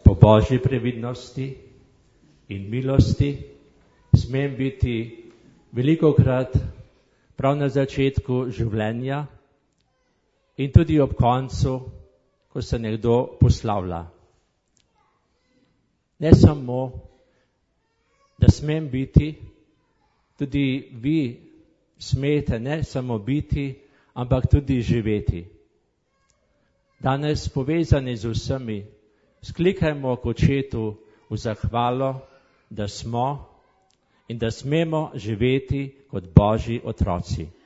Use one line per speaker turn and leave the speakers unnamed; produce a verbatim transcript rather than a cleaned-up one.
po Božji previdnosti in milosti smem biti velikokrat prav na začetku življenja in tudi ob koncu, ko se nekdo poslavlja. Ne samo, da smem biti, tudi vi smete ne samo biti, ampak tudi živeti. Danes povezani z vsemi, sklikajmo k Očetu v zahvalo, da smo in da smemo živeti kot Božji otroci.